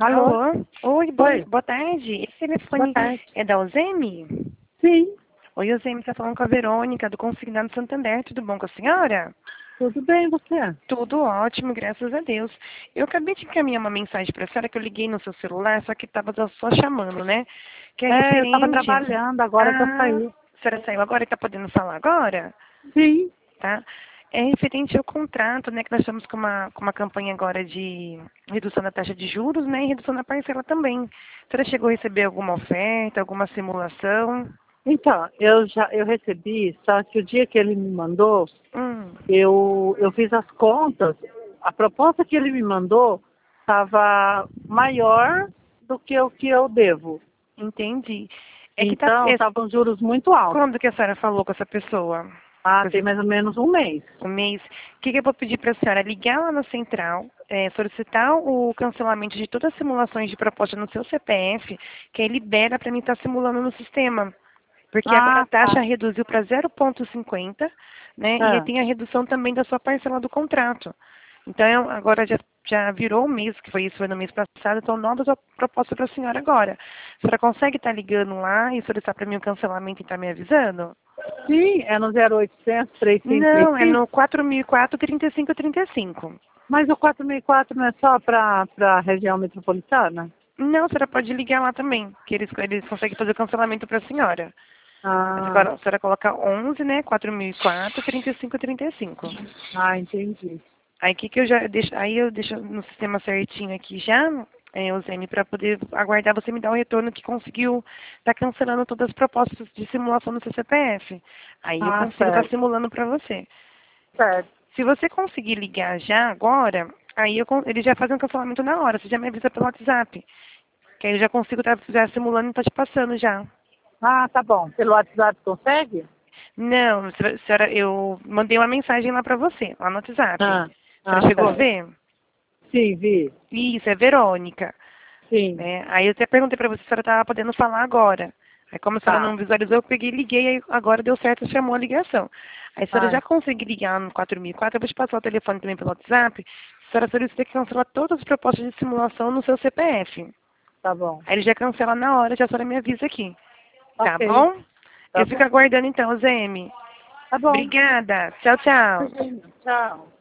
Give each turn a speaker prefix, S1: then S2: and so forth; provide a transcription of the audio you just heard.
S1: Alô?
S2: Alô? Oi,
S1: Oi,
S2: boa tarde. Esse
S1: boa
S2: telefone
S1: tarde.
S2: é da Uzemi?
S1: Sim,
S2: Oi, Uzemi, está falando com a Verônica, do Consignado Santander. Tudo bom com a senhora?
S1: tudo bem, você?
S2: Tudo ótimo, graças a Deus. Eu acabei de encaminhar uma mensagem para a senhora que eu liguei no seu celular, só que estava só chamando, né? Que é
S1: Eu estava
S2: referente...
S1: trabalhando, agora que eu
S2: Ah,
S1: saí.
S2: a senhora saiu agora e está podendo falar agora?
S1: Sim.
S2: Tá? É referente ao contrato, né, que nós estamos com uma campanha agora de redução da taxa de juros, né, e redução da parcela também. A senhora chegou a receber alguma oferta, alguma simulação?
S1: Então, eu recebi, só que o dia que ele me mandou,
S2: Hum,
S1: eu fiz as contas, a proposta que ele me mandou estava maior do que o que eu devo.
S2: entendi. É que tá,
S1: Então, estavam juros muito altos.
S2: quando que a senhora falou com essa pessoa?
S1: Ah,
S2: Com
S1: tem
S2: esse-
S1: mais ou menos um mês.
S2: Um mês? O que eu vou pedir para a senhora? Ligar lá na central, solicitar o cancelamento de todas as simulações de proposta no seu CPF, que aí libera para mim estar simulando no sistema. Porque agora a
S1: Ah,
S2: taxa
S1: tá.
S2: reduziu para 0,50, né? E aí
S1: Ah,
S2: tem a redução também da sua parcela do contrato. Então, agora já virou um mês, que foi isso, foi no mês passado, então novas propostas para a senhora agora. A senhora consegue estar ligando lá e solicitar para mim o cancelamento e estar me avisando?
S1: sim, é no 0800
S2: Não, é
S1: 3535.
S2: no 4004 3535.
S1: Mas o 4004 não é só para a região metropolitana?
S2: Não, a senhora pode ligar lá também, que eles conseguem fazer o cancelamento para a senhora.
S1: Ah,
S2: A senhora coloca 11, né, 4004 3535.
S1: entendi.
S2: Aí que eu já deixo, aí eu deixo no sistema certinho aqui já, o Zene, para poder aguardar você me dar o retorno que conseguiu estar cancelando todas as propostas de simulação no seu CPF. Aí eu consigo estar
S1: Certo,
S2: simulando para você.
S1: certo.
S2: Se você conseguir ligar já agora, aí ele já faz um cancelamento na hora, você já me avisa pelo WhatsApp. Que aí eu já consigo estar já simulando e estar te passando já.
S1: Ah, tá bom. Pelo WhatsApp consegue?
S2: Não, senhora, eu mandei uma mensagem lá para você, lá no WhatsApp.
S1: Ah,
S2: A senhora chegou a
S1: certo.
S2: ver?
S1: Sim, vi.
S2: Isso, é Verônica.
S1: Sim,
S2: Né? Aí eu até perguntei para você se a senhora estava podendo falar agora. Aí como a senhora
S1: tá.
S2: não visualizou, eu peguei e liguei, aí agora deu certo, chamou a ligação. Aí a senhora já
S1: Ah,
S2: consegue ligar no 4004, eu vou te passar o telefone também pelo WhatsApp, a senhora solicita que cancela todas as propostas de simulação no seu CPF.
S1: tá bom.
S2: Aí ele já cancela na hora, já a senhora me avisa aqui. Tá
S1: Ok,
S2: bom?
S1: tá
S2: Eu fico
S1: bom.
S2: aguardando então, ZM.
S1: Tá bom.
S2: Obrigada. Tchau, tchau.
S1: Tchau.